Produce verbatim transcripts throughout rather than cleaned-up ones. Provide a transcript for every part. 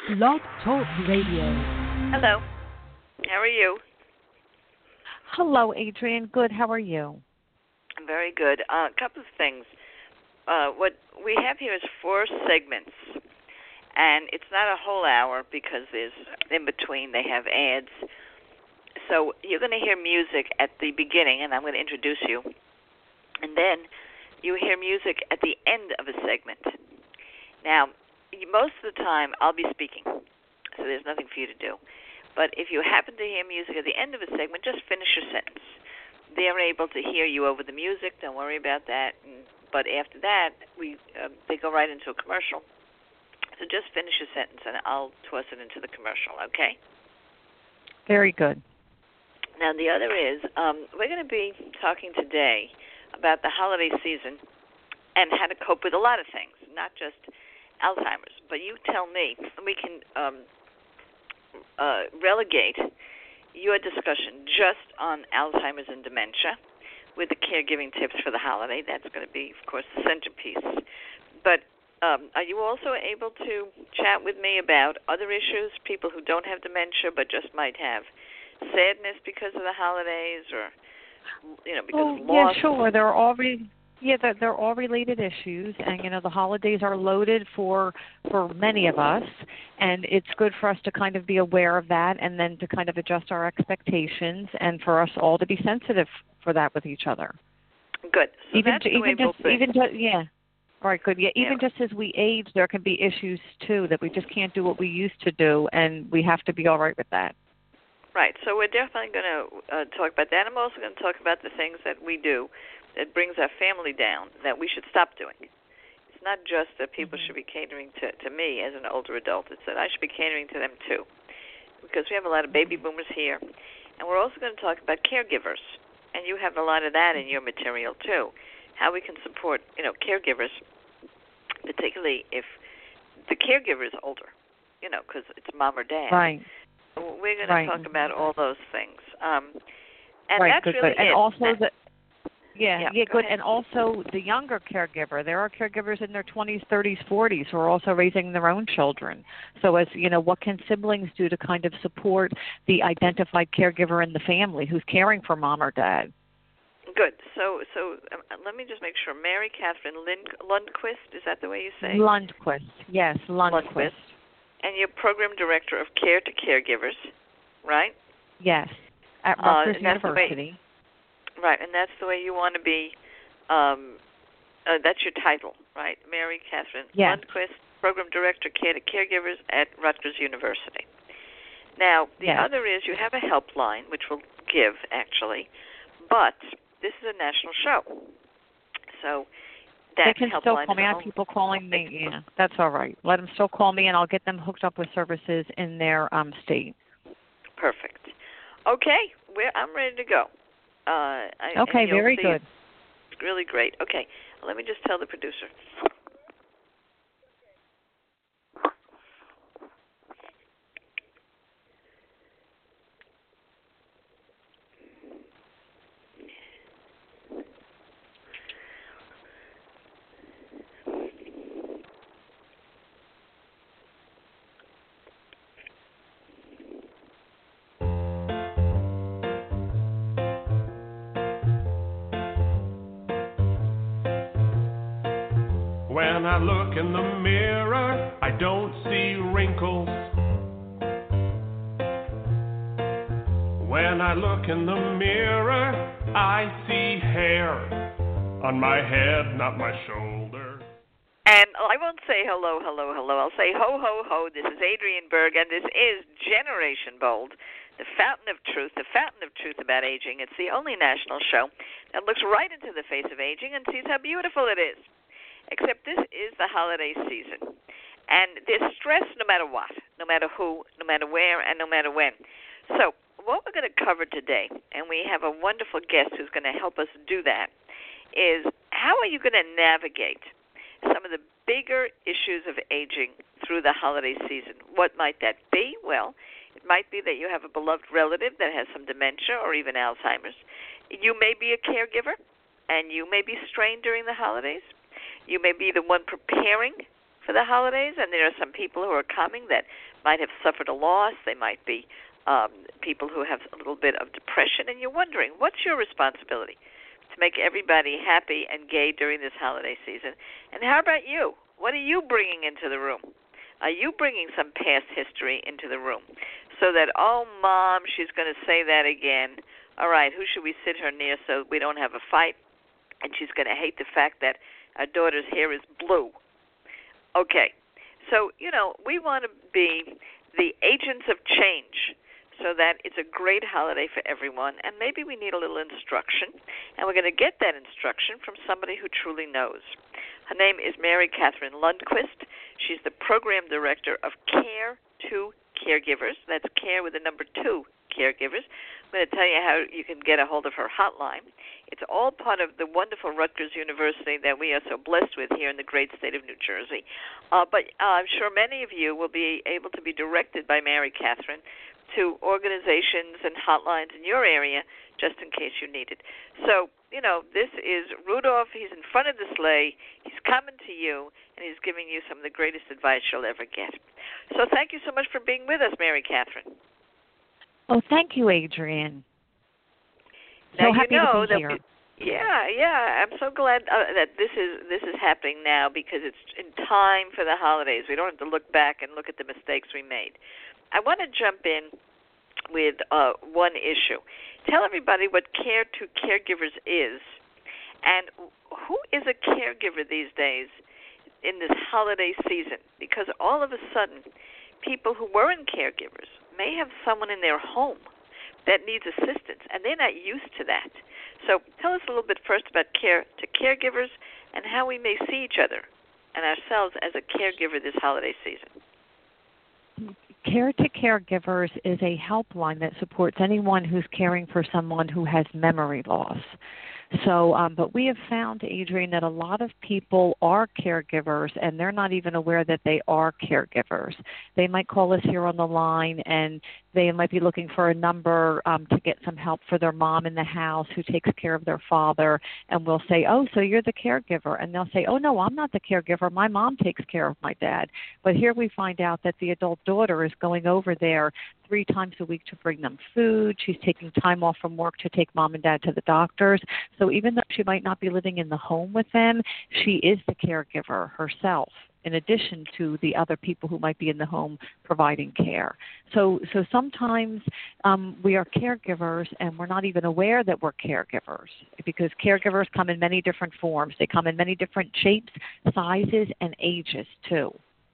Blog Talk Radio. Hello. How are you? Hello, Adrienne. Good. How are you? I'm very good. Uh, a couple of things. Uh, what we have here is four segments, and it's not a whole hour because there's in between they have ads. So you're going to hear music at the beginning, and I'm going to introduce you, and then you hear music at the end of a segment. Now, most of the time I'll be speaking, so there's nothing for you to do. But if you happen to hear music at the end of a segment, just finish your sentence. They're able to hear you over the music. Don't worry about that. And, but after that, we uh, they go right into a commercial. So just finish your sentence, and I'll toss it into the commercial, okay? Very good. Now, the other is um, we're going to be talking today about the holiday season and how to cope with a lot of things, not just Alzheimer's. But you tell me, we can um, uh, relegate your discussion just on Alzheimer's and dementia with the caregiving tips for the holiday. That's going to be, of course, the centerpiece. But um, are you also able to chat with me about other issues, people who don't have dementia but just might have sadness because of the holidays or, you know, because oh, of loss? Yeah, sure. They're all re- yeah, they're, they're all related issues, and you know the holidays are loaded for for many of us, and it's good for us to kind of be aware of that, and then to kind of adjust our expectations, and for us all to be sensitive for that with each other. Good. So even that's to, the way even just we'll even just yeah. All right, good. Yeah, even yeah. just as we age, there can be issues too that we just can't do what we used to do, and we have to be all right with that. Right. So we're definitely going to uh, talk about that. I'm also going to talk about the things that we do that brings our family down that we should stop doing. It's not just that people mm-hmm. should be catering to, to me as an older adult. It's that I should be catering to them too, because we have a lot of baby boomers here. And we're also going to talk about caregivers, and you have a lot of that in your material too, how we can support, you know, caregivers, particularly if the caregiver is older, you know, because it's mom or dad. Right. We're going to right. talk about all those things. Um, and right, that's good, really good. And it. also the Yeah, yeah, yeah, go good. ahead. And also the younger caregiver. There are caregivers in their twenties, thirties, forties who are also raising their own children. So as, you know, what can siblings do to kind of support the identified caregiver in the family who's caring for mom or dad? Good. So so um, let me just make sure. Mary Catherine Lind- Lundquist, is that the way you say? Lundquist, yes, Lundquist. Lundquist. And you're Program Director of Care to Caregivers, right? Yes, at Uh, Rutgers and that's the way- University. Right, and that's the way you want to be. Um, uh, that's your title, right? Mary Catherine Yes. Lundquist, Program Director, Care to Caregivers at Rutgers University. Now, the Yes. other is you have a helpline, which we'll give, actually, but this is a national show. So that They can still helpline call me. I is have people calling me. Yeah, that's all right. Let them still call me, and I'll get them hooked up with services in their um, state. Perfect. Okay, we're, I'm ready to go. Uh, I, Okay, very see good. It's really great. Okay, let me just tell the producer. When I look in the mirror, I don't see wrinkles. When I look in the mirror, I see hair on my head, not my shoulder. And I won't say hello, hello, hello. I'll say ho, ho, ho. This is Adrienne Berg, and this is Generation Bold, the fountain of truth, the fountain of truth about aging. It's the only national show that looks right into the face of aging and sees how beautiful it is. Except this is the holiday season, and there's stress no matter what, no matter who, no matter where, and no matter when. So what we're going to cover today, and we have a wonderful guest who's going to help us do that, is how are you going to navigate some of the bigger issues of aging through the holiday season? What might that be? Well, it might be that you have a beloved relative that has some dementia or even Alzheimer's. You may be a caregiver, and you may be strained during the holidays. You may be the one preparing for the holidays, and there are some people who are coming that might have suffered a loss. They might be um, people who have a little bit of depression, and you're wondering, what's your responsibility to make everybody happy and gay during this holiday season? And how about you? What are you bringing into the room? Are you bringing some past history into the room so that, oh, Mom, she's going to say that again. All right, who should we sit her near so we don't have a fight? And she's going to hate the fact that our daughter's hair is blue. Okay, so, you know, we want to be the agents of change so that it's a great holiday for everyone, and maybe we need a little instruction, and we're going to get that instruction from somebody who truly knows. Her name is Mary Catherine Lundquist. She's the program director of Care to Caregivers. That's Care with the number two, Caregivers. I'm going to tell you how you can get a hold of her hotline. It's all part of the wonderful Rutgers University that we are so blessed with here in the great state of New Jersey. Uh, but uh, I'm sure many of you will be able to be directed by Mary Catherine to organizations and hotlines in your area just in case you need it. So, you know, this is Rudolph. He's in front of the sleigh. He's coming to you, and he's giving you some of the greatest advice you'll ever get. So thank you so much for being with us, Mary Catherine. Oh, thank you, Adrienne. Now, so happy you know to be that here. We, yeah, yeah. I'm so glad uh, that this is this is happening now because it's in time for the holidays. We don't have to look back and look at the mistakes we made. I want to jump in with uh, one issue. Tell everybody what Care to Caregivers is, and who is a caregiver these days in this holiday season? Because all of a sudden, people who weren't caregivers may have someone in their home that needs assistance, and they're not used to that. So tell us a little bit first about Care to Caregivers and how we may see each other and ourselves as a caregiver this holiday season. Care to Caregivers is a helpline that supports anyone who's caring for someone who has memory loss. So, um, but we have found, Adrienne, that a lot of people are caregivers and they're not even aware that they are caregivers. They might call us here on the line and they might be looking for a number um, to get some help for their mom in the house who takes care of their father. And we'll say, oh, so you're the caregiver. And they'll say, oh, no, I'm not the caregiver. My mom takes care of my dad. But here we find out that the adult daughter is going over there three times a week to bring them food. She's taking time off from work to take mom and dad to the doctors. So even though she might not be living in the home with them, she is the caregiver herself, in addition to the other people who might be in the home providing care. So so sometimes um, we are caregivers and we're not even aware that we're caregivers because caregivers come in many different forms. They come in many different shapes, sizes, and ages too.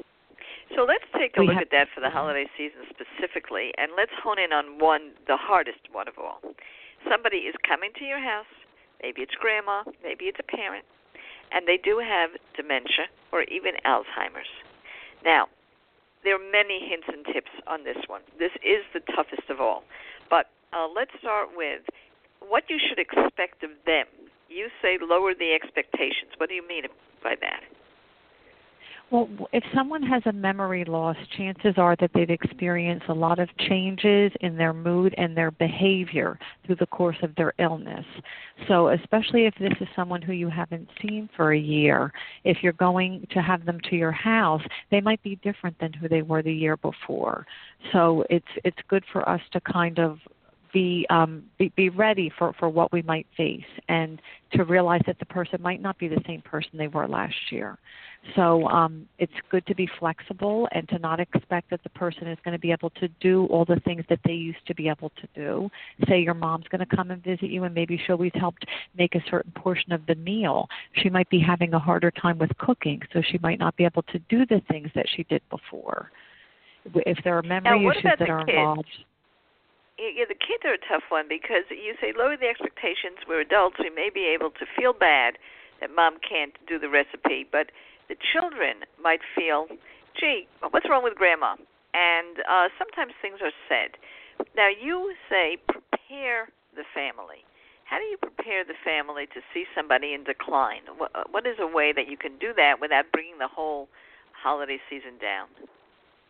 So let's take a We look have, at that for the holiday season specifically, and let's hone in on one, the hardest one of all. Somebody is coming to your house, maybe it's grandma, maybe it's a parent, and they do have dementia or even Alzheimer's. Now, there are many hints and tips on this one. This is the toughest of all. But uh, let's start with what you should expect of them. You say lower the expectations. What do you mean by that? Well, if someone has a memory loss, chances are that they've experienced a lot of changes in their mood and their behavior through the course of their illness. So especially if this is someone who you haven't seen for a year, if you're going to have them to your house, they might be different than who they were the year before. So it's it's good for us to kind of Be, um, be be ready for, for what we might face and to realize that the person might not be the same person they were last year. So um, it's good to be flexible and to not expect that the person is going to be able to do all the things that they used to be able to do. Say your mom's going to come and visit you and maybe she always helped make a certain portion of the meal. She might be having a harder time with cooking, so she might not be able to do the things that she did before. If there are memory now, what issues about that the are kids? involved. Yeah, the kids are a tough one because you say lower the expectations. We're adults. We may be able to feel bad that mom can't do the recipe, but the children might feel, gee, what's wrong with grandma? And uh, sometimes things are said. Now, you say prepare the family. How do you prepare the family to see somebody in decline? What, what is a way that you can do that without bringing the whole holiday season down?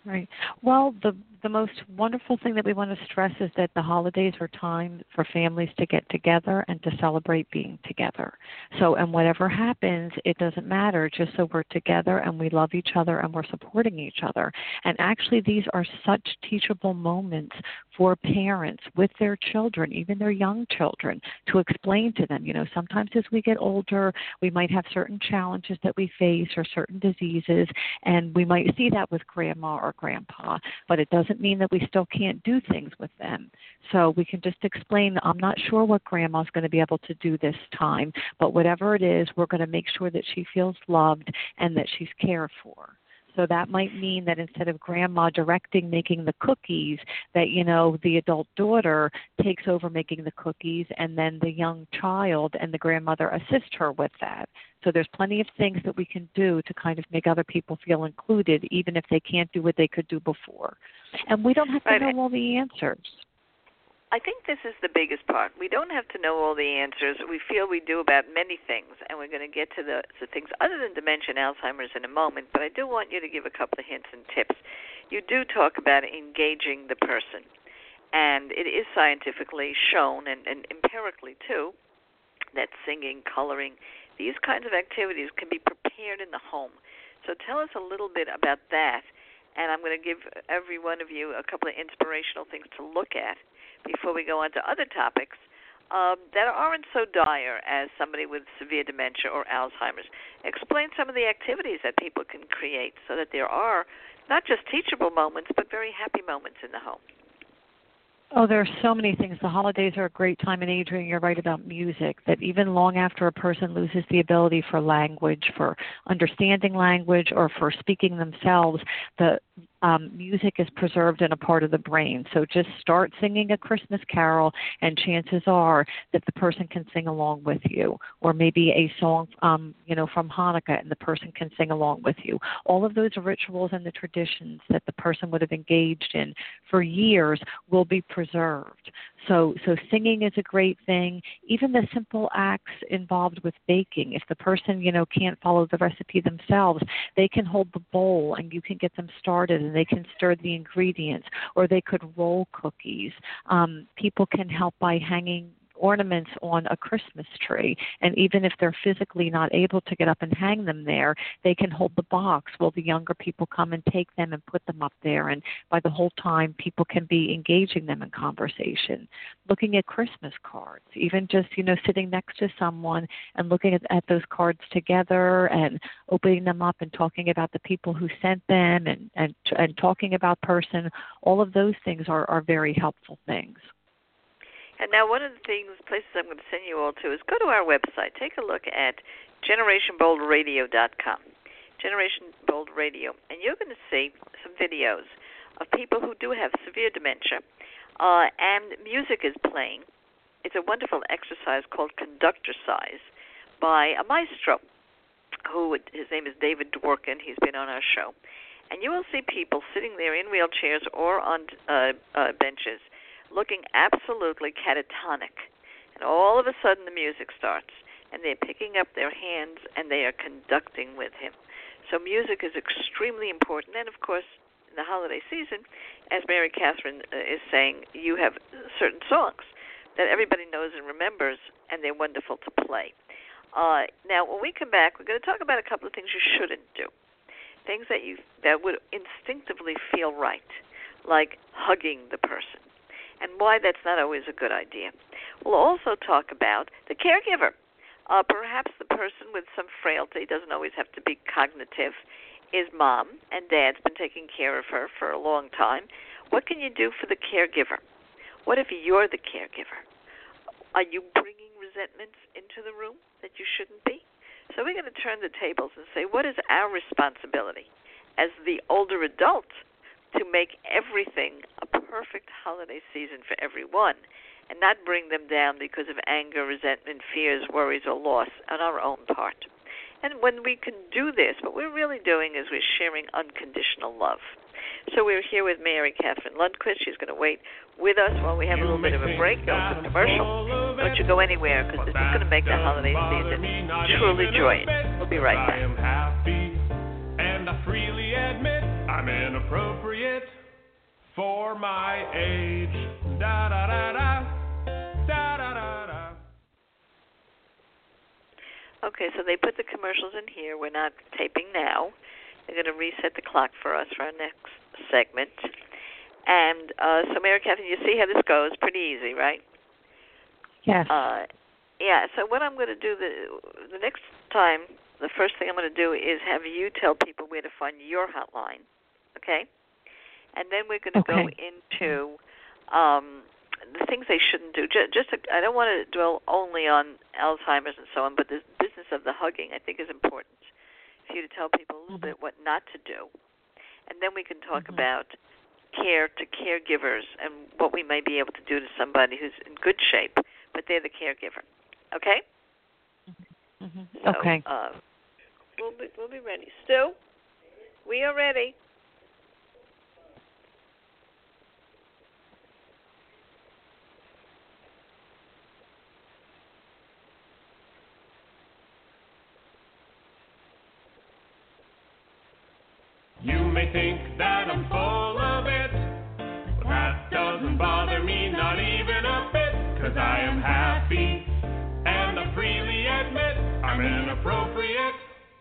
Right. Well, the the most wonderful thing that we want to stress is that the holidays are time for families to get together and to celebrate being together. So, and whatever happens, it doesn't matter, just so we're together and we love each other and we're supporting each other. And actually, these are such teachable moments for parents with their children, even their young children, to explain to them. You know, sometimes as we get older, we might have certain challenges that we face or certain diseases, and we might see that with grandma or grandpa, but it doesn't mean that we still can't do things with them. So we can just explain, I'm not sure what grandma's going to be able to do this time, but whatever it is, we're going to make sure that she feels loved and that she's cared for. So that might mean that instead of grandma directing making the cookies, that, you know, the adult daughter takes over making the cookies, and then the young child and the grandmother assist her with that. So there's plenty of things that we can do to kind of make other people feel included, even if they can't do what they could do before. And we don't have to right. know all the answers. I think this is the biggest part. We don't have to know all the answers. We feel we do about many things, and we're going to get to the, the things other than dementia and Alzheimer's in a moment, but I do want you to give a couple of hints and tips. You do talk about engaging the person, and it is scientifically shown, and, and empirically too, that singing, coloring, these kinds of activities can be prepared in the home. So tell us a little bit about that, and I'm going to give every one of you a couple of inspirational things to look at before we go on to other topics um, that aren't so dire as somebody with severe dementia or Alzheimer's. Explain some of the activities that people can create so that there are not just teachable moments, but very happy moments in the home. Oh, there are so many things. The holidays are a great time, and Adrienne, you're right about music, that even long after a person loses the ability for language, for understanding language, or for speaking themselves, the um, music is preserved in a part of the brain. So just start singing a Christmas carol, and chances are that the person can sing along with you, or maybe a song, um, you know, from Hanukkah, and the person can sing along with you. All of those rituals and the traditions that the person would have engaged in for years will be preserved. So, so singing is a great thing. Even the simple acts involved with baking. If the person, you know, can't follow the recipe themselves, they can hold the bowl and you can get them started, and they can stir the ingredients, or they could roll cookies. Um, people can help by hanging ornaments on a Christmas tree, and even if they're physically not able to get up and hang them there, they can hold the box while the younger people come and take them and put them up there, and by the whole time people can be engaging them in conversation. Looking at Christmas cards, even just, you know, sitting next to someone and looking at, at those cards together and opening them up and talking about the people who sent them, and, and, and talking about person, all of those things are, are very helpful things. And now one of the things, places I'm going to send you all to is go to our website. Take a look at generation bold radio dot com, Generation Bold Radio, and you're going to see some videos of people who do have severe dementia, uh, and music is playing. It's a wonderful exercise called Conductorcise by a maestro, who his name is David Dworkin. He's been on our show. And you will see people sitting there in wheelchairs or on uh, uh, benches, looking absolutely catatonic. And all of a sudden the music starts, and they're picking up their hands and they are conducting with him. So music is extremely important. And, of course, in the holiday season, as Mary Catherine uh, is saying, you have certain songs that everybody knows and remembers, and they're wonderful to play. Uh, now, when we come back, we're going to talk about a couple of things you shouldn't do, things that you that would instinctively feel right, like hugging the person, and why that's not always a good idea. We'll also talk about the caregiver. Uh, perhaps the person with some frailty, doesn't always have to be cognitive, is mom, and dad's been taking care of her for a long time. What can you do for the caregiver? What if you're the caregiver? Are you bringing resentments into the room that you shouldn't be? So we're going to turn the tables and say, what is our responsibility as the older adult to make everything a perfect holiday season for everyone, and not bring them down because of anger, resentment, fears, worries, or loss on our own part. And when we can do this, what we're really doing is we're sharing unconditional love. So we're here with Mary Catherine Lundquist. She's going to wait with us while we have a little bit of a break, go to the commercial. Don't you go anywhere, because this is going to make the holiday season truly joyous. We'll be right back. I am happy, and I freely admit I I'm inappropriate for my age. Da da da da. Da da da da. Okay, so they put the commercials in here. We're not taping now. They're going to reset the clock for us for our next segment. And uh, so, Mary Catherine, you see how this goes? Pretty easy, right? Yes. Uh, yeah, so what I'm going to do the, the next time, the first thing I'm going to do is have you tell people where to find your hotline, okay? And then we're going to okay. go into um, the things they shouldn't do. Just, just to, I don't want to dwell only on Alzheimer's and so on, but the business of the hugging I think is important for you to tell people a little mm-hmm. bit what not to do. And then we can talk mm-hmm. about care to caregivers and what we may be able to do to somebody who's in good shape, but they're the caregiver. Okay? Mm-hmm. So, okay. Uh, we'll be we'll be ready. Stu, we are ready. You may think that I'm full of it, but that doesn't bother me, not even a bit, 'cause I am happy, and I freely admit I'm inappropriate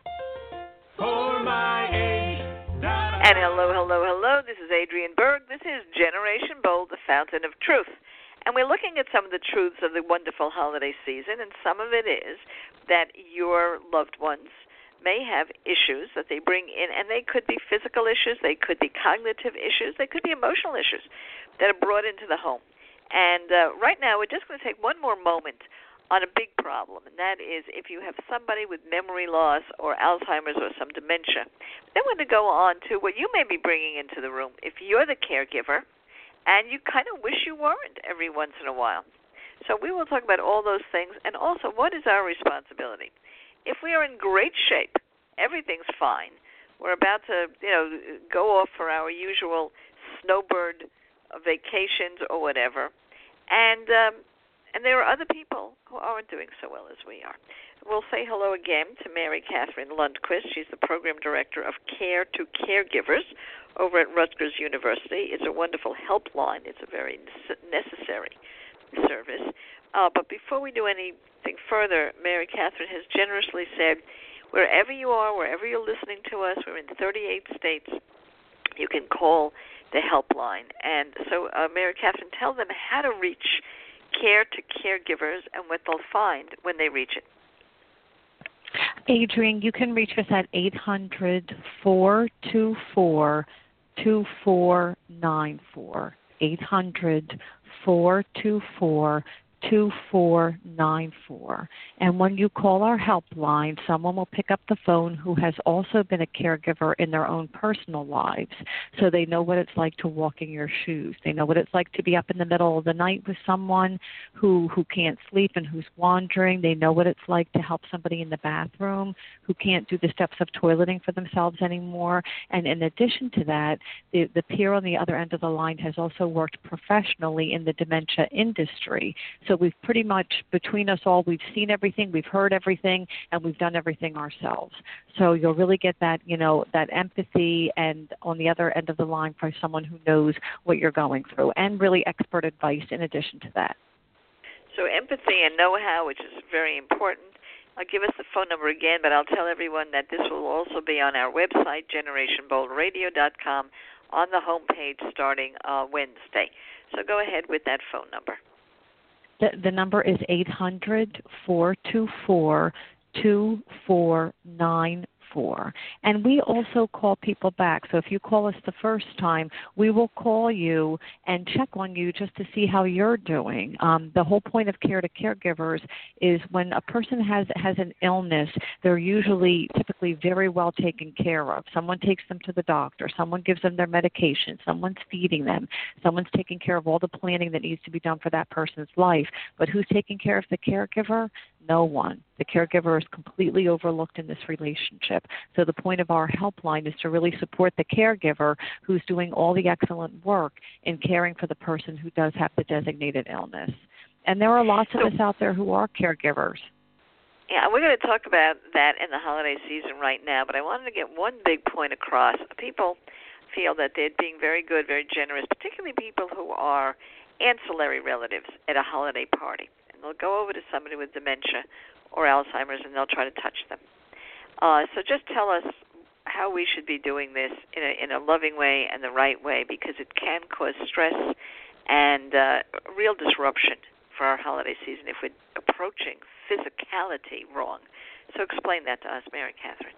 for my age. Da-da-da. And hello, hello, hello, this is Adrienne Berg. This is Generation Bold, the Fountain of Truth. And we're looking at some of the truths of the wonderful holiday season, and some of it is that your loved ones may have issues that they bring in, and they could be physical issues, they could be cognitive issues, they could be emotional issues that are brought into the home. And uh, right now, we're just going to take one more moment on a big problem, and that is if you have somebody with memory loss or Alzheimer's or some dementia. Then we're going to go on to what you may be bringing into the room. If you're the caregiver, and you kind of wish you weren't every once in a while. So we will talk about all those things, and also what is our responsibility. If we are in great shape, everything's fine. We're about to, you know, go off for our usual snowbird vacations or whatever, and um, and there are other people who aren't doing so well as we are. We'll say hello again to Mary Catherine Lundquist. She's the program director of Care to Caregivers over at Rutgers University. It's a wonderful helpline. It's a very necessary service. Uh, but before we do anything further, Mary Catherine has generously said, wherever you are, wherever you're listening to us, we're in thirty-eight states, you can call the helpline. And so, uh, Mary Catherine, tell them how to reach Care to Caregivers and what they'll find when they reach it. Adrienne, you can reach us at eight hundred, four two four, two four nine four. eight hundred, four two four, two four nine four. And when you call our helpline, someone will pick up the phone who has also been a caregiver in their own personal lives, so they know what it's like to walk in your shoes. They know what it's like to be up in the middle of the night with someone who, who can't sleep and who's wandering. They know what it's like to help somebody in the bathroom who can't do the steps of toileting for themselves anymore. And in addition to that, the, the peer on the other end of the line has also worked professionally in the dementia industry. So we've pretty much, between us all, we've seen everything, we've heard everything, and we've done everything ourselves. So you'll really get that, you know, that empathy, and on the other end of the line for someone who knows what you're going through, and really expert advice in addition to that. So empathy and know-how, which is very important. I'll give us the phone number again, but I'll tell everyone that this will also be on our website, generation bold radio dot com, on the homepage starting uh, Wednesday. So go ahead with that phone number. The, the number is eight hundred, four two four, two four nine four. And we also call people back. So if you call us the first time, we will call you and check on you just to see how you're doing. Um, the whole point of Care to Caregivers is when a person has has an illness, they're usually typically very well taken care of. Someone takes them to the doctor. Someone gives them their medication. Someone's feeding them. Someone's taking care of all the planning that needs to be done for that person's life. But who's taking care of the caregiver? No one. The caregiver is completely overlooked in this relationship. So the point of our helpline is to really support the caregiver who's doing all the excellent work in caring for the person who does have the designated illness. And there are lots of us out there who are caregivers. Yeah, we're going to talk about that in the holiday season right now, but I wanted to get one big point across. People feel that they're being very good, very generous, particularly people who are ancillary relatives at a holiday party. And they'll go over to somebody with dementia or Alzheimer's, and they'll try to touch them. Uh, so just tell us how we should be doing this in a, in a loving way and the right way, because it can cause stress and uh, real disruption for our holiday season if we're approaching physicality wrong. So explain that to us, Mary Catherine.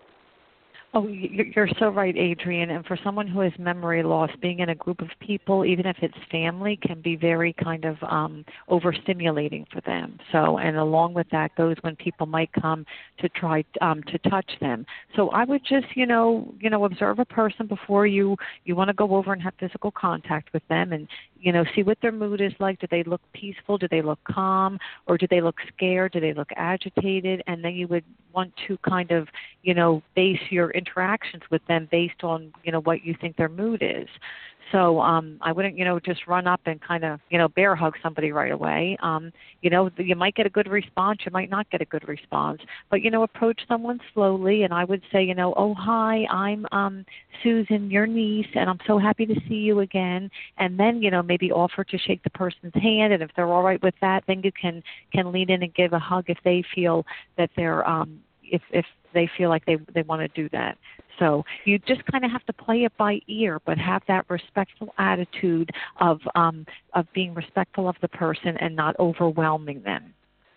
Oh, you're so right, Adrienne. And for someone who has memory loss, being in a group of people, even if it's family, can be very kind of um, overstimulating for them. So, and along with that goes when people might come to try um, to touch them. So I would just, you know, you know, observe a person before you you want to go over and have physical contact with them, and you know, see what their mood is like. Do they look peaceful? Do they look calm? Or do they look scared? Do they look agitated? And then you would want to kind of, you know, base your interactions with them based on, you know, what you think their mood is. So um, I wouldn't, you know, just run up and kind of, you know, bear hug somebody right away. Um, you know, you might get a good response. You might not get a good response. But, you know, approach someone slowly. And I would say, you know, oh, hi, I'm um, Susan, your niece, and I'm so happy to see you again. And then, you know, maybe offer to shake the person's hand. And if they're all right with that, then you can, can lean in and give a hug if they feel that they're, um, if, if they feel like they, they want to do that. So you just kind of have to play it by ear, but have that respectful attitude of um, of being respectful of the person and not overwhelming them.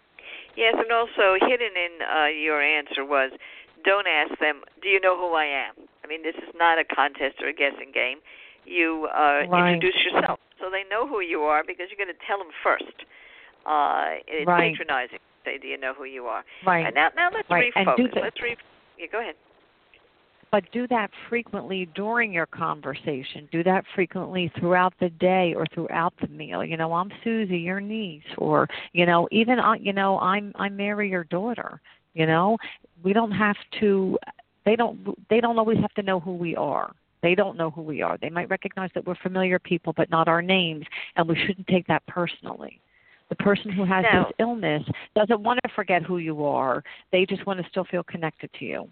Yes, and also hidden in uh, your answer was, don't ask them, do you know who I am? I mean, this is not a contest or a guessing game. You uh, right. introduce yourself so they know who you are, because you're going to tell them first. Uh, it's right. patronizing to say, do you know who you are? Right. And now, now let's right. refocus. Let's re- yeah, go ahead. But do that frequently during your conversation. Do that frequently throughout the day or throughout the meal. You know, I'm Susie, your niece, or you know, even uh, you know, I'm I'm Mary, your daughter. You know, we don't have to. They don't. They don't always have to know who we are. They don't know who we are. They might recognize that we're familiar people, but not our names, and we shouldn't take that personally. The person who has now, this illness doesn't want to forget who you are. They just want to still feel connected to you.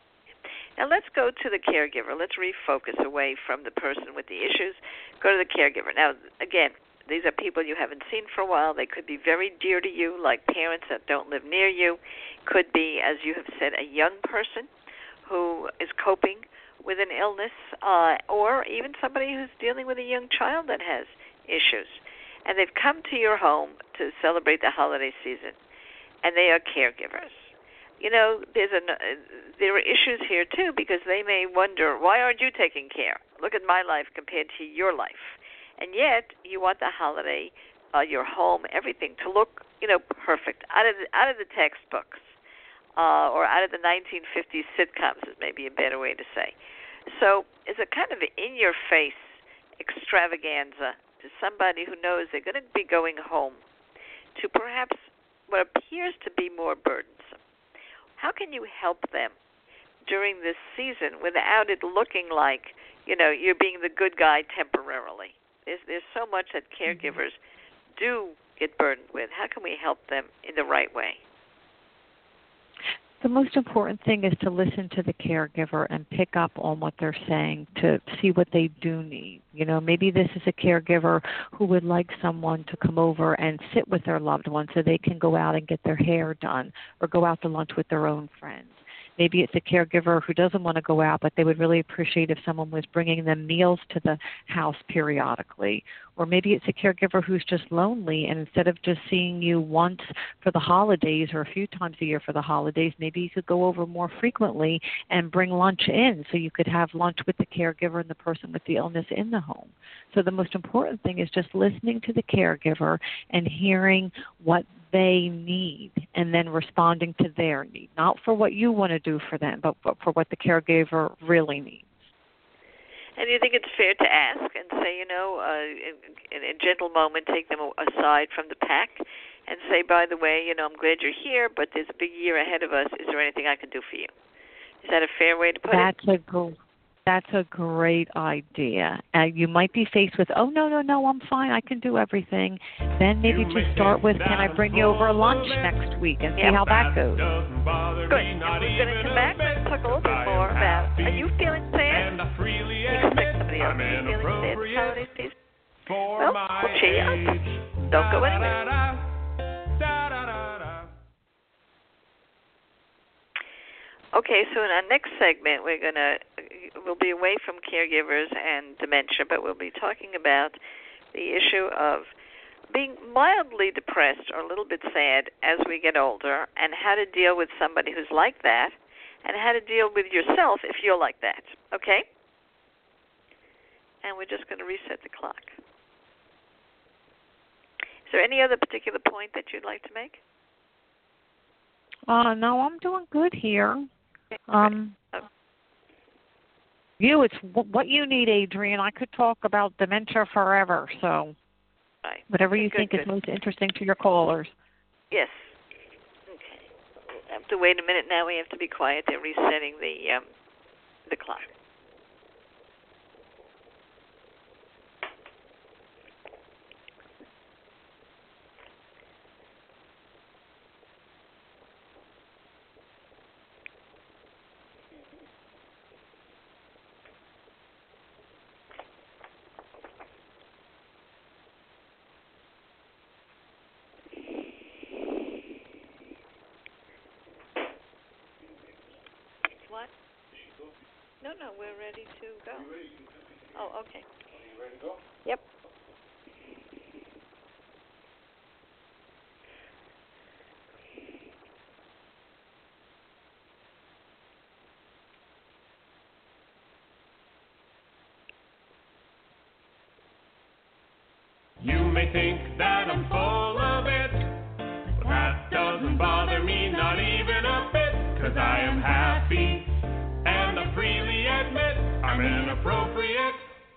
Now let's go to the caregiver. Let's refocus away from the person with the issues. Go to the caregiver. Now, again, these are people you haven't seen for a while. They could be very dear to you, like parents that don't live near you. Could be, as you have said, a young person who is coping with an illness, uh, or even somebody who's dealing with a young child that has issues. And they've come to your home to celebrate the holiday season, and they are caregivers. You know, there's a, there are issues here, too, because they may wonder, why aren't you taking care? Look at my life compared to your life. And yet, you want the holiday, uh, your home, everything to look, you know, perfect, out of the, out of the textbooks, uh, or out of the nineteen fifties sitcoms is maybe a better way to say. So it's a kind of in-your-face extravaganza to somebody who knows they're going to be going home to perhaps what appears to be more burdensome. How can you help them during this season without it looking like, you know, you're being the good guy temporarily? There's, there's so much that caregivers do get burdened with. How can we help them in the right way? The most important thing is to listen to the caregiver and pick up on what they're saying to see what they do need. You know, maybe this is a caregiver who would like someone to come over and sit with their loved one so they can go out and get their hair done or go out to lunch with their own friends. Maybe it's a caregiver who doesn't want to go out, but they would really appreciate if someone was bringing them meals to the house periodically. Or maybe it's a caregiver who's just lonely, and instead of just seeing you once for the holidays or a few times a year for the holidays, maybe you could go over more frequently and bring lunch in so you could have lunch with the caregiver and the person with the illness in the home. So the most important thing is just listening to the caregiver and hearing what they need and then responding to their need, not for what you want to do for them, but for what the caregiver really needs. And you think it's fair to ask and say, you know, uh, in, in a gentle moment, take them aside from the pack and say, by the way, you know, I'm glad you're here, but there's a big year ahead of us. Is there anything I can do for you? Is that a fair way to put That's it? A gr- that's a great idea. Uh, you might be faced with, oh, no, no, no, I'm fine. I can do everything. Then maybe you just start with, can I bring you over lunch next week and yeah. see how that goes. Good. And we're going to come back and talk a little bit more about, are you feeling sad? Expect somebody else feel? I'm Are you feeling sad this inappropriate holiday season? for Well, my we'll cheer you up. age. Don't go anywhere. Da-da-da-da. Da-da-da-da. Okay, so in our next segment, we're gonna we'll be away from caregivers and dementia, but we'll be talking about the issue of being mildly depressed or a little bit sad as we get older, and how to deal with somebody who's like that, and how to deal with yourself if you're like that. Okay? And we're just going to reset the clock. Is there any other particular point that you'd like to make? Uh, no, I'm doing good here. Um, you, it's w- what you need, Adrienne. I could talk about dementia forever, so Right. whatever Okay, you good, think good. is most interesting to your callers. Yes. Okay. We have to wait a minute now. We have to be quiet. They're resetting the um, the clock. What? No, no, we're ready to go. Oh, okay. Are you ready to go? Yep. You may think that I'm full of it, but that doesn't bother me, not even a bit, 'cause I am happy, and I freely admit I'm inappropriate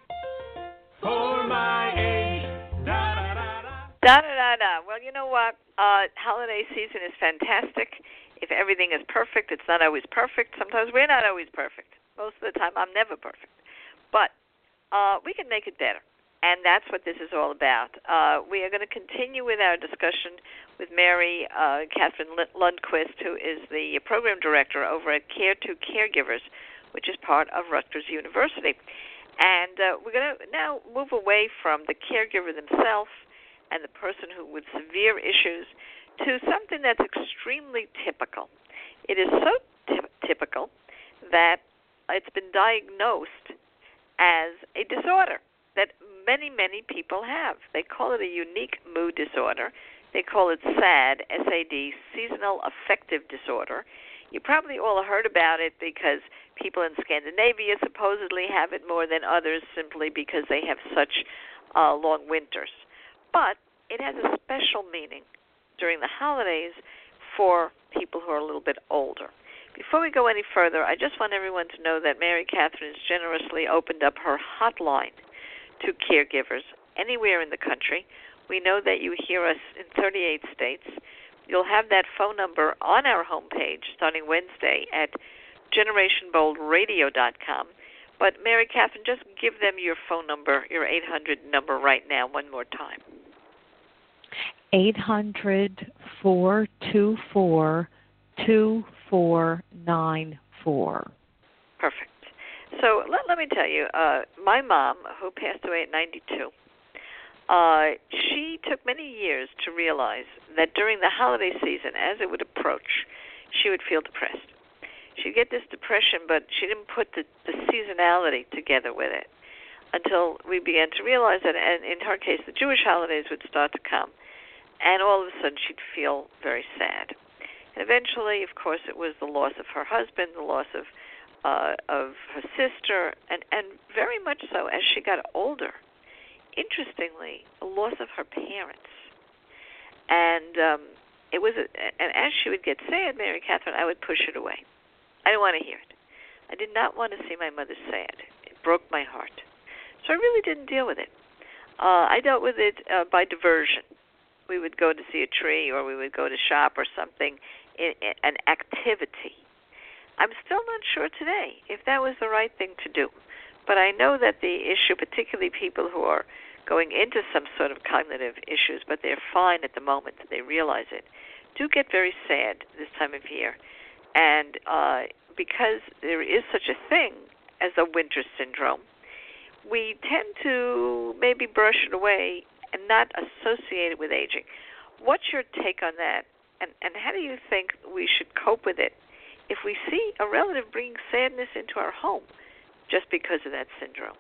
for my age. Da-da-da-da. Da-da-da-da. Well, you know what? Uh, holiday season is fantastic. If everything is perfect, it's not always perfect. Sometimes we're not always perfect. Most of the time, I'm never perfect. But uh, we can make it better. And that's what this is all about. Uh, we are going to continue with our discussion with Mary uh, Catherine Lundquist, who is the program director over at Care to Caregivers, which is part of Rutgers University. And uh, we're going to now move away from the caregiver themselves and the person who with severe issues to something that's extremely typical. It is so ty- typical that it's been diagnosed as a disorder that many, many people have. They call it a unique mood disorder. They call it SAD, S A D, Seasonal Affective Disorder. You probably all heard about it because people in Scandinavia supposedly have it more than others simply because they have such uh, long winters. But it has a special meaning during the holidays for people who are a little bit older. Before we go any further, I just want everyone to know that Mary Catherine has generously opened up her hotline to caregivers anywhere in the country. We know that you hear us in thirty-eight states. You'll have that phone number on our homepage starting Wednesday at generation bold radio dot com. But Mary Catherine, just give them your phone number, your eight hundred number right now one more time. eight hundred, four two four, two four nine four. Perfect. So let, let me tell you, uh, my mom, who passed away at ninety-two, uh, she took many years to realize that during the holiday season, as it would approach, she would feel depressed. She'd get this depression, but she didn't put the, the seasonality together with it until we began to realize that, and in her case, the Jewish holidays would start to come, and all of a sudden she'd feel very sad. And eventually, of course, it was the loss of her husband, the loss of Uh, of her sister, and, and very much so as she got older. Interestingly, the loss of her parents. And um, it was, a, and as she would get sad, Mary Catherine, I would push it away. I didn't want to hear it. I did not want to see my mother sad. It broke my heart. So I really didn't deal with it. Uh, I dealt with it uh, by diversion. We would go to see a tree, or we would go to shop or something, in, in, an activity. I'm still not sure today if that was the right thing to do. But I know that the issue, particularly people who are going into some sort of cognitive issues, but they're fine at the moment, they realize it, do get very sad this time of year. And uh, because there is such a thing as a winter syndrome, we tend to maybe brush it away and not associate it with aging. What's your take on that? And, and how do you think we should cope with it if we see a relative bringing sadness into our home just because of that syndrome?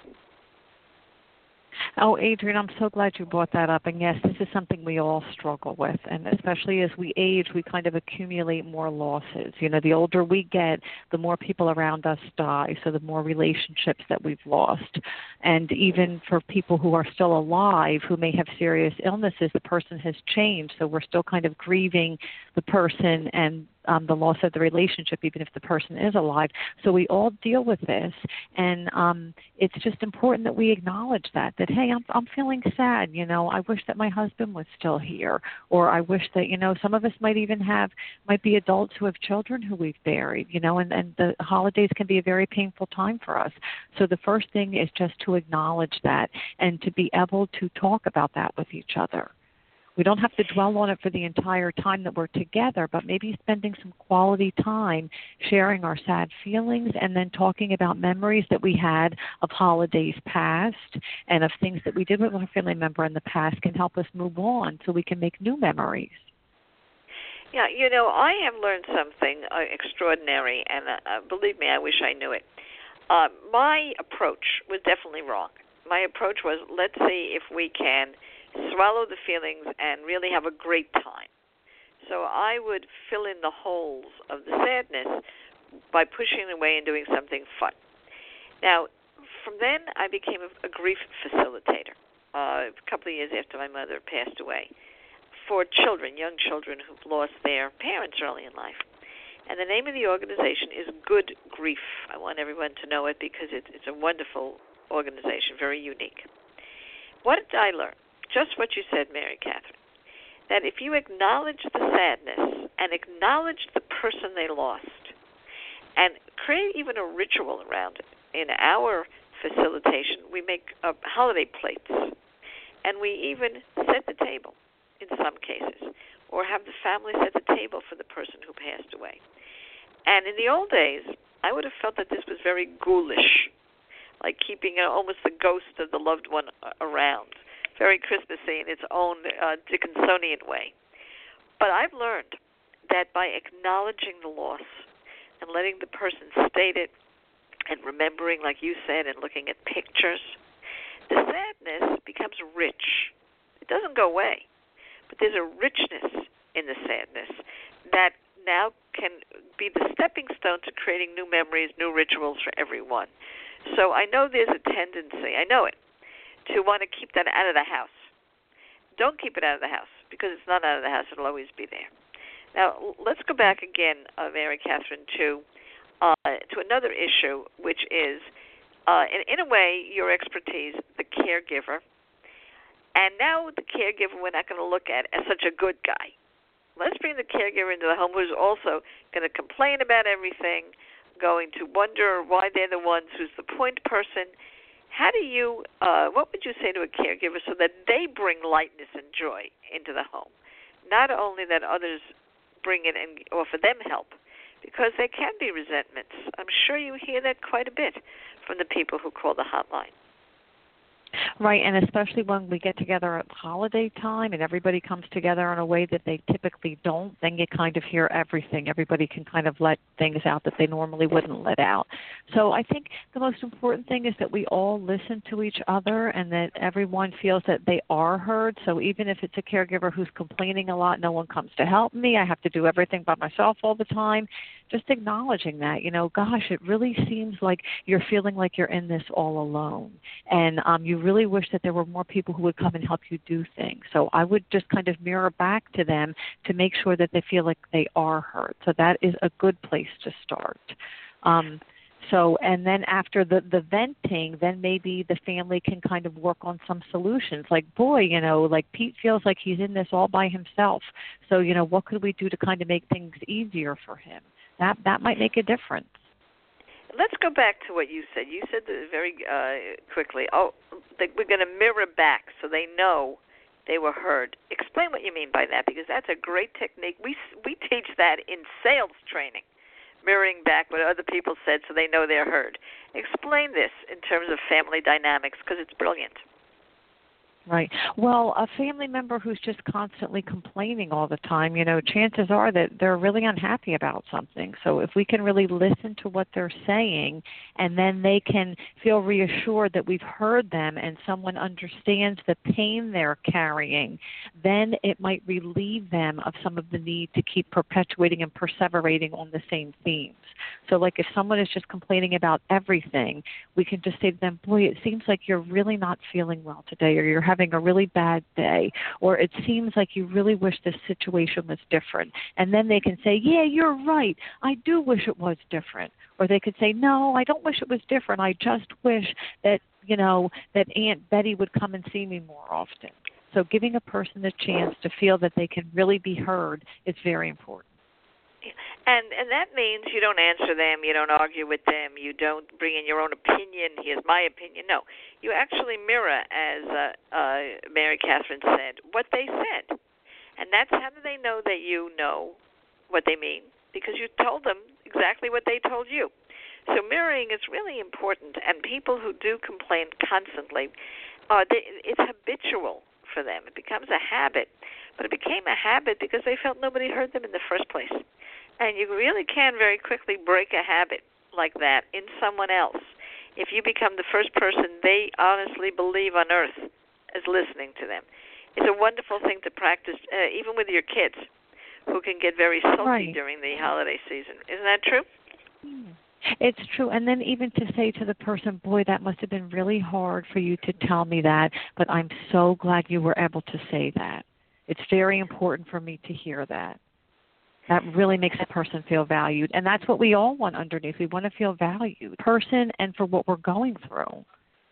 Oh, Adrienne, I'm so glad you brought that up. And yes, this is something we all struggle with. And especially as we age, we kind of accumulate more losses. You know, the older we get, the more people around us die, so the more relationships that we've lost. And even for people who are still alive, who may have serious illnesses, the person has changed. So we're still kind of grieving the person and Um, the loss of the relationship, even if the person is alive. So we all deal with this, and um, it's just important that we acknowledge that, that, hey, I'm, I'm feeling sad, you know, I wish that my husband was still here, or I wish that, you know, some of us might even have, might be adults who have children who we've buried, you know, and, and the holidays can be a very painful time for us. So the first thing is just to acknowledge that and to be able to talk about that with each other. We don't have to dwell on it for the entire time that we're together, but maybe spending some quality time sharing our sad feelings and then talking about memories that we had of holidays past and of things that we did with a family member in the past can help us move on so we can make new memories. Yeah, you know, I have learned something uh, extraordinary, and uh, believe me, I wish I knew it. Uh, my approach was definitely wrong. My approach was, let's see if we can swallow the feelings and really have a great time. So I would fill in the holes of the sadness by pushing away and doing something fun. Now, from then I became a, a grief facilitator uh, a couple of years after my mother passed away for children, young children who've lost their parents early in life. And the name of the organization is Good Grief. I want everyone to know it because it's, it's a wonderful organization, very unique. What did I learn? Just what you said, Mary Catherine, that if you acknowledge the sadness and acknowledge the person they lost and create even a ritual around it. In our facilitation, we make uh, holiday plates, and we even set the table in some cases, or have the family set the table for the person who passed away. And in the old days, I would have felt that this was very ghoulish, like keeping uh, almost the ghost of the loved one around. Very Christmassy in its own uh, Dickinsonian way. But I've learned that by acknowledging the loss and letting the person state it and remembering, like you said, and looking at pictures, the sadness becomes rich. It doesn't go away, but there's a richness in the sadness that now can be the stepping stone to creating new memories, new rituals for everyone. So I know there's a tendency, I know it, to want to keep that out of the house. Don't keep it out of the house, because it's not out of the house. It'll always be there. Now, let's go back again, uh, Mary Catherine, to uh, to another issue, which is, uh, in, in a way, your expertise, the caregiver. And now the caregiver we're not going to look at as such a good guy. Let's bring the caregiver into the home who's also going to complain about everything, going to wonder why they're the ones who's the point person. How do you, uh, what would you say to a caregiver so that they bring lightness and joy into the home? Not only that others bring it and offer them help, because there can be resentments. I'm sure you hear that quite a bit from the people who call the hotline. Right, and especially when we get together at holiday time and everybody comes together in a way that they typically don't, then you kind of hear everything. Everybody can kind of let things out that they normally wouldn't let out. So I think the most important thing is that we all listen to each other and that everyone feels that they are heard. So even if it's a caregiver who's complaining a lot, no one comes to help me, I have to do everything by myself all the time, just acknowledging that, you know, gosh, it really seems like you're feeling like you're in this all alone. And um, you really wish that there were more people who would come and help you do things. So I would just kind of mirror back to them to make sure that they feel like they are heard. So that is a good place to start. Um, so, and then after the, the venting, then maybe the family can kind of work on some solutions. Like, boy, you know, like Pete feels like he's in this all by himself. So, you know, what could we do to kind of make things easier for him? That that might make a difference. Let's go back to what you said. You said that very uh, quickly, oh, that we're going to mirror back so they know they were heard. Explain what you mean by that, because that's a great technique. We we teach that in sales training mirroring back what other people said so they know they're heard. Explain this in terms of family dynamics because it's brilliant. Right. Well, a family member who's just constantly complaining all the time, you know, chances are that they're really unhappy about something. So if we can really listen to what they're saying and then they can feel reassured that we've heard them and someone understands the pain they're carrying, then it might relieve them of some of the need to keep perpetuating and perseverating on the same themes. So like if someone is just complaining about everything, we can just say to them, boy, it seems like you're really not feeling well today, or you're having a really bad day, or it seems like you really wish this situation was different. And then they can say, yeah, you're right. I do wish it was different. Or they could say, no, I don't wish it was different. I just wish that, you know, that Aunt Betty would come and see me more often. So giving a person a chance to feel that they can really be heard is very important. And and that means you don't answer them, you don't argue with them, you don't bring in your own opinion. Here's my opinion. No, you actually mirror, as uh, uh, Mary Catherine said, what they said. And that's how do they know that you know what they mean? Because you told them exactly what they told you. So mirroring is really important. And people who do complain constantly, uh, they, it's habitual for them. It becomes a habit. But it became a habit because they felt nobody heard them in the first place. And you really can very quickly break a habit like that in someone else if you become the first person they honestly believe on earth is listening to them. It's a wonderful thing to practice, uh, even with your kids, who can get very salty right. during the holiday season. Isn't that true? It's true. And then even to say to the person, boy, that must have been really hard for you to tell me that, but I'm so glad you were able to say that. It's very important for me to hear that. That really makes a person feel valued. And that's what we all want underneath. We want to feel valued, person and for what we're going through.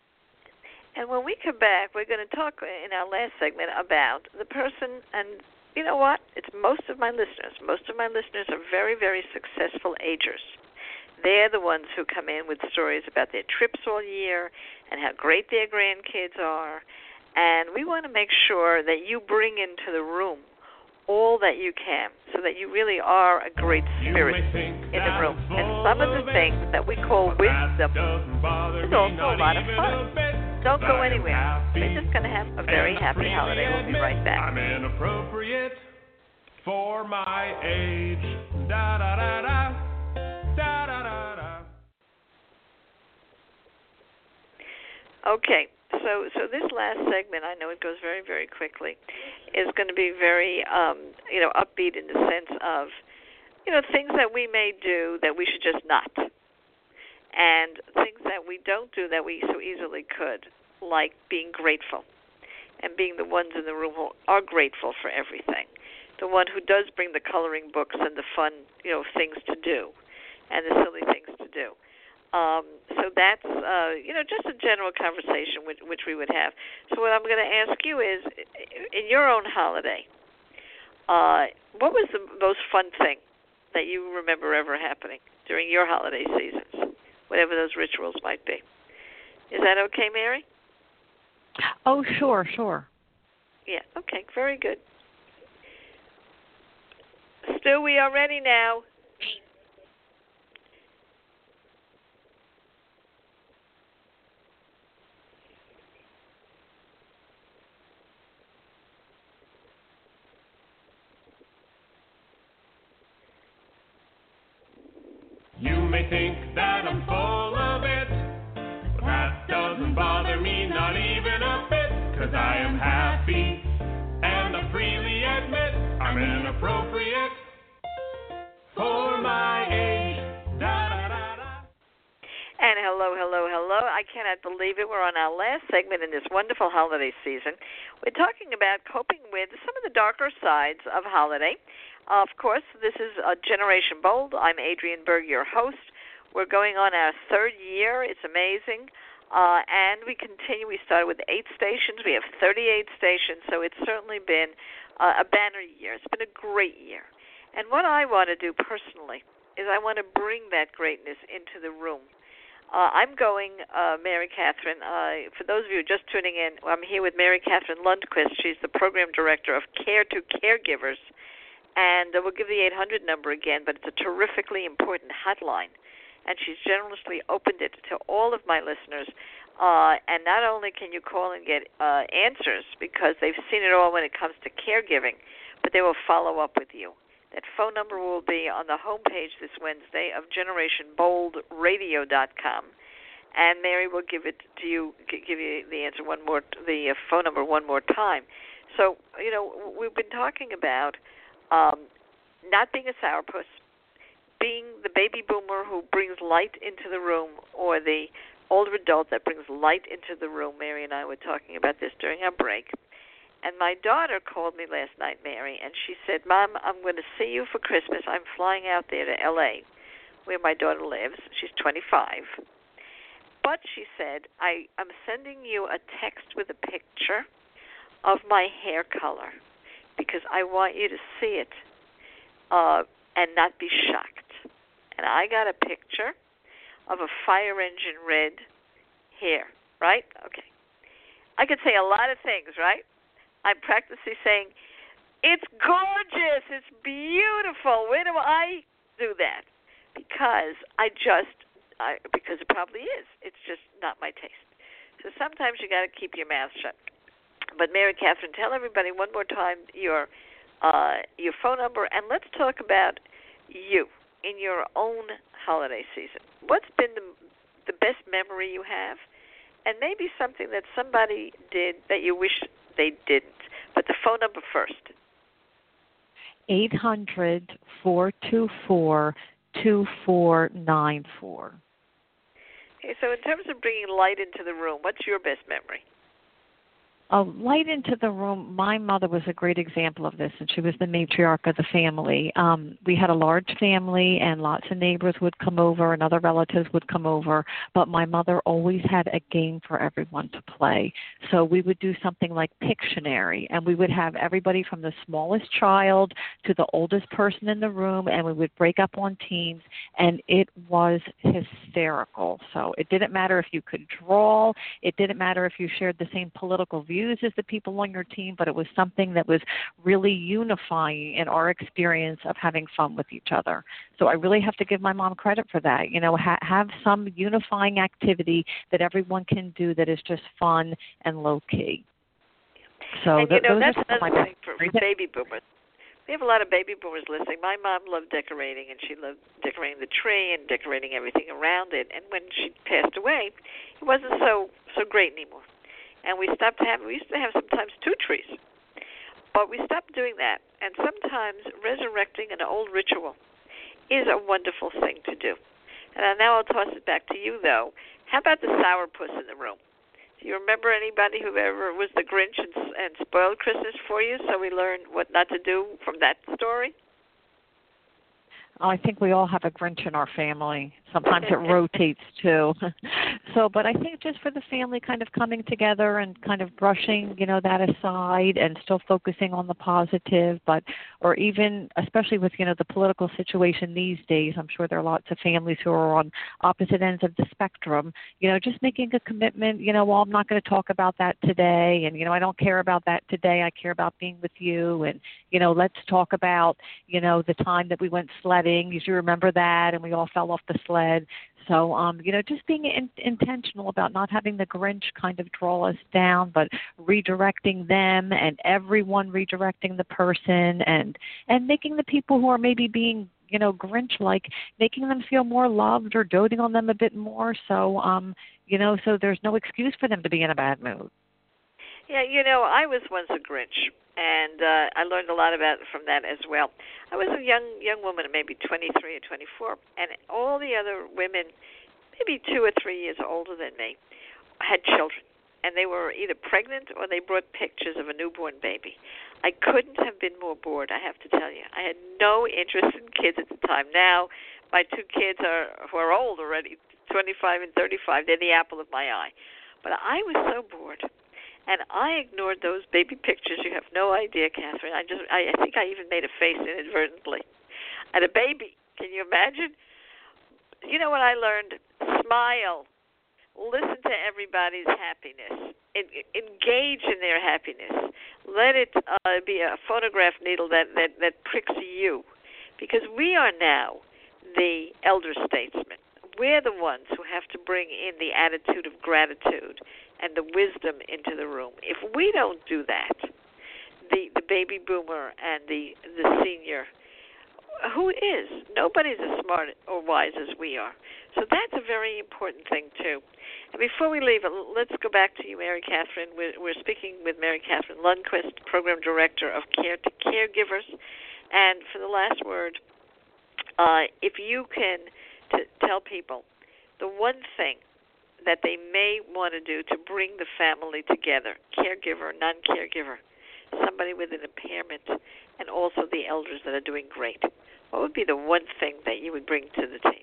And when we come back, we're going to talk in our last segment about the person. And you know what? It's most of my listeners. Most of my listeners are very, very successful agers. They're the ones who come in with stories about their trips all year and how great their grandkids are. And we want to make sure that you bring into the room all that you can so that you really are a great spirit in the room. And some of the things that we call wisdom is also a lot of fun. Don't go anywhere. We're just going to have a very happy holiday. We'll be right back. I'm inappropriate for my age. Da da da da. Da da da da. Okay. So so this last segment, I know it goes very, very quickly, is going to be very, um, you know, upbeat in the sense of, you know, things that we may do that we should just not, and things that we don't do that we so easily could, like being grateful and being the ones in the room who are grateful for everything, the one who does bring the coloring books and the fun, you know, things to do and the silly things to do. Um, so that's, uh, you know, just a general conversation which, which we would have. So what I'm going to ask you is, in your own holiday, uh, what was the most fun thing that you remember ever happening during your holiday seasons, whatever those rituals might be? Is that okay, Mary? Oh, sure, sure. Yeah, okay, very good. Stu, we are ready now. You may think that I'm full of it, but that doesn't bother me, not even a bit, 'cause I am happy, and I freely admit I'm inappropriate for my age. Da, da, da, da. And hello, hello, hello. I cannot believe it. We're on our last segment in this wonderful holiday season. We're talking about coping with some of the darker sides of holiday. Uh, of course, this is uh, Generation Bold. I'm Adrienne Berg, your host. We're going on our third year. It's amazing. Uh, and we continue. We started with eight stations. We have thirty-eight stations, so it's certainly been uh, a banner year. It's been a great year. And what I want to do personally is I want to bring that greatness into the room. Uh, I'm going, uh, Mary Catherine, uh, for those of you just tuning in, I'm here with Mary Catherine Lundquist. She's the program director of Care to Caregivers And uh, we'll give the eight hundred number again, but it's a terrifically important hotline. And she's generously opened it to all of my listeners. Uh, and not only can you call and get uh, answers because they've seen it all when it comes to caregiving, but they will follow up with you. That phone number will be on the homepage this Wednesday of generation bold radio dot com, and Mary will give it to you, give you the answer one more, the phone number one more time. So, you know, we've been talking about um, not being a sourpuss, being the baby boomer who brings light into the room, or the older adult that brings light into the room. Mary and I were talking about this during our break. And my daughter called me last night, Mary, and she said, Mom, I'm going to see you for Christmas. I'm flying out there to L A, where my daughter lives. She's twenty-five. But she said, I, I'm sending you a text with a picture of my hair color because I want you to see it uh, and not be shocked. And I got a picture of a fire engine red hair, right? Okay. I could say a lot of things, right? I'm practicing saying, it's gorgeous, it's beautiful. Where do I do that? Because I just, I, because it probably is. It's just not my taste. So sometimes you got to keep your mouth shut. But Mary Catherine, tell everybody one more time your uh, your phone number, and let's talk about you in your own holiday season. What's been the, the best memory you have? And maybe something that somebody did that you wish they didn't. But the phone number first. eight hundred, four two four, two four nine four. Okay, so in terms of bringing light into the room, what's your best memory? A light into the room. My mother was a great example of this, and she was the matriarch of the family. Um, we had a large family, and lots of neighbors would come over, and other relatives would come over, but my mother always had a game for everyone to play. So we would do something like Pictionary, and we would have everybody from the smallest child to the oldest person in the room, and we would break up on teams, and it was hysterical. So it didn't matter if you could draw. It didn't matter if you shared the same political views as the people on your team, but it was something that was really unifying in our experience of having fun with each other. So I really have to give my mom credit for that. You know, ha- have some unifying activity that everyone can do that is just fun and low-key. So and, you th- know, those that's are some another of my thing for, for baby boomers. We have a lot of baby boomers listening. My mom loved decorating, and she loved decorating the tree and decorating everything around it. And when she passed away, it wasn't so so great anymore. And we stopped having, we used to have sometimes two trees. But we stopped doing that. And sometimes resurrecting an old ritual is a wonderful thing to do. And now I'll toss it back to you, though. How about the sourpuss in the room? Do you remember anybody who ever was the Grinch and, and spoiled Christmas for you, so we learned what not to do from that story? I think we all have a Grinch in our family. Sometimes it rotates too. So, but I think just for the family kind of coming together and kind of brushing, you know, that aside and still focusing on the positive, but, or even, especially with, you know, the political situation these days, I'm sure there are lots of families who are on opposite ends of the spectrum, you know, just making a commitment, you know, well, I'm not going to talk about that today. And, you know, I don't care about that today. I care about being with you. And, you know, let's talk about, you know, the time that we went sledding. You remember that, and we all fell off the sled. So, um, you know, just being in, intentional about not having the Grinch kind of draw us down, but redirecting them and everyone redirecting the person and, and making the people who are maybe being, you know, Grinch-like, making them feel more loved or doting on them a bit more. So, um, you know, so there's no excuse for them to be in a bad mood. Yeah, you know, I was once a Grinch, and uh, I learned a lot about from that as well. I was a young young woman, maybe twenty-three or twenty-four, and all the other women, maybe two or three years older than me, had children, and they were either pregnant or they brought pictures of a newborn baby. I couldn't have been more bored, I have to tell you. I had no interest in kids at the time. Now, my two kids are who are old already, twenty-five and thirty-five. They're the apple of my eye. But I was so bored. And I ignored those baby pictures. You have no idea, Catherine. I just, I, I think I even made a face inadvertently. And a baby, can you imagine? You know what I learned? Smile. listen to everybody's happiness. Engage in their happiness. Let it uh, be a phonograph needle that, that, that pricks you. Because we are now the elder statesmen. We're the ones who have to bring in the attitude of gratitude and the wisdom into the room. If we don't do that, the, the baby boomer and the, the senior, who is? Nobody's as smart or wise as we are. So that's a very important thing, too. And before we leave, let's go back to you, Mary Catherine. We're, we're speaking with Mary Catherine Lundquist, Program Director of Care to Caregivers. And for the last word, uh, if you can t- tell people the one thing that they may want to do to bring the family together, caregiver, non-caregiver, somebody with an impairment, and also the elders that are doing great, what would be the one thing that you would bring to the table?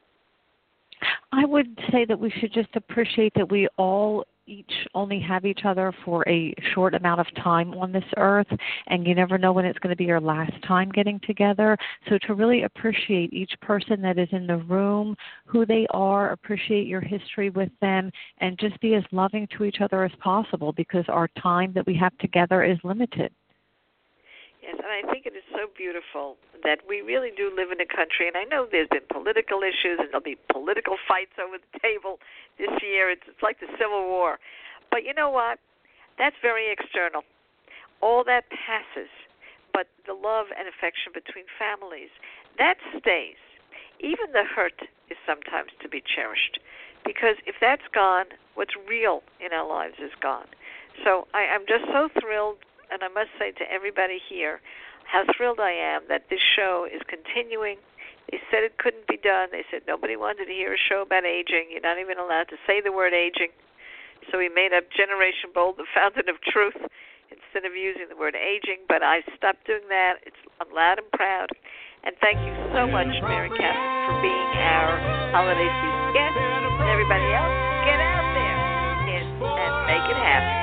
I would say that we should just appreciate that we all each only have each other for a short amount of time on this earth, and you never know when it's going to be your last time getting together. So to really appreciate each person that is in the room, who they are, appreciate your history with them, and just be as loving to each other as possible, because our time that we have together is limited. Yes, and I think it is so beautiful that we really do live in a country, and I know there's been political issues and there'll be political fights over the table this year. It's, it's like the Civil War. But you know what? That's very external. All that passes, but the love and affection between families, that stays. Even the hurt is sometimes to be cherished, because if that's gone, what's real in our lives is gone. So I, I'm just so thrilled. And I must say to everybody here how thrilled I am that this show is continuing. They said it couldn't be done. They said nobody wanted to hear a show about aging. You're not even allowed to say the word aging. So we made up Generation Bold, the fountain of truth, instead of using the word aging. But I stopped doing that. It's, I'm loud and proud. And thank you so much, Mary Catherine, for being our holiday season guest. And everybody else, get out there and, and make it happen.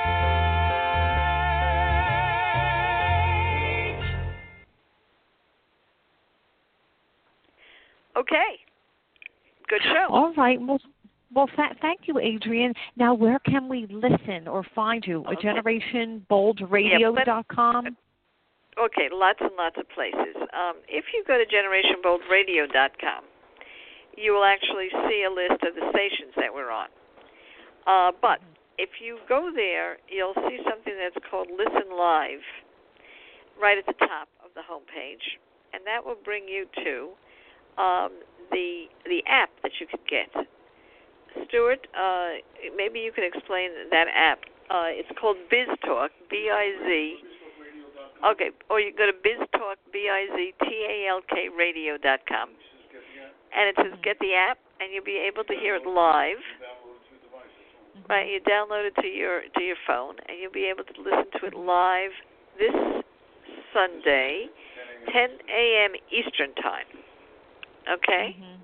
Okay. Good show. All right. Well, well th- thank you, Adrienne. Now, where can we listen or find you? Okay. generation bold radio dot com? Yep, okay, lots and lots of places. Um, if you go to generation bold radio dot com, you will actually see a list of the stations that we're on. Uh, but if you go there, you'll see something that's called Listen Live right at the top of the homepage, and that will bring you to Um, the the app that you could get. Stuart, uh, maybe you can explain that app. Uh, it's called BizTalk, B I Z. Okay, or you go to BizTalk, B I Z T A L K radio dot com. And it says get the app, and you'll be able to hear it live. Right, you download it to your to your phone, and you'll be able to listen to it live this Sunday, ten a.m. Eastern Time. Okay. Mm-hmm.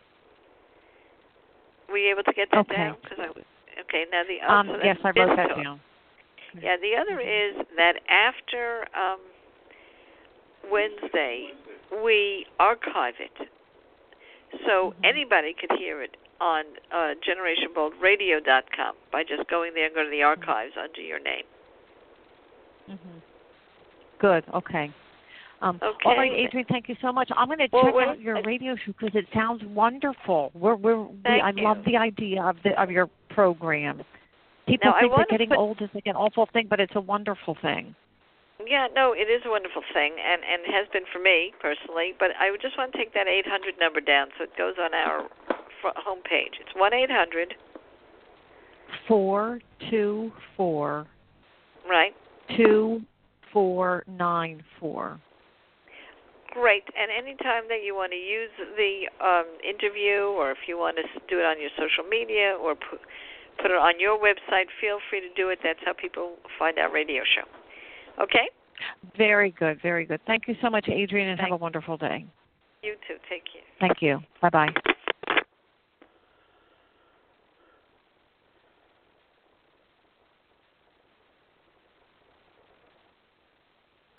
Were you able to get that okay. down? Cause I was, okay. Now the um, so yes, I wrote that down. Yeah. The other mm-hmm. is that after um, Wednesday, we archive it, so mm-hmm. anybody could hear it on uh, generation bold radio dot com by just going there and go to the archives mm-hmm. under your name. Mm-hmm. Good. Okay. Um, okay. All right, Adrienne, thank you so much. I'm going to well, check well, out your radio show because it sounds wonderful. We're, we're, we, I you. love the idea of the of your program. People now, think that getting put, old is like an awful thing, but it's a wonderful thing. Yeah, no, it is a wonderful thing, and, and it has been for me personally. But I just want to take that eight hundred number down so it goes on our homepage. It's one eight hundred four two four Right. two four nine four. Great. And anytime that you want to use the um, interview, or if you want to do it on your social media or put, put it on your website, feel free to do it. That's how people find our radio show. Okay? Very good, very good. Thank you so much, Adrienne, and Thanks. have a wonderful day. You too. Take care. Thank you. Bye-bye.